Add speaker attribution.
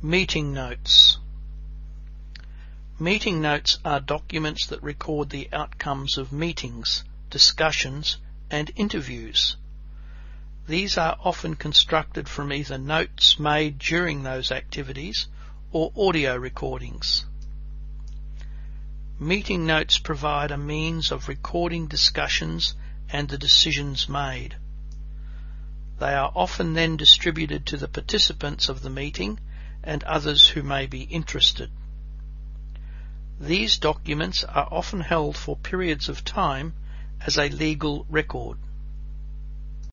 Speaker 1: Meeting notes. Meeting notes are documents that record the outcomes of meetings, discussions, and interviews. These are often constructed from either notes made during those activities or audio recordings. Meeting notes provide a means of recording discussions and the decisions made. They are often then distributed to the participants of the meeting and others who may be interested. These documents are often held for periods of time as a legal record.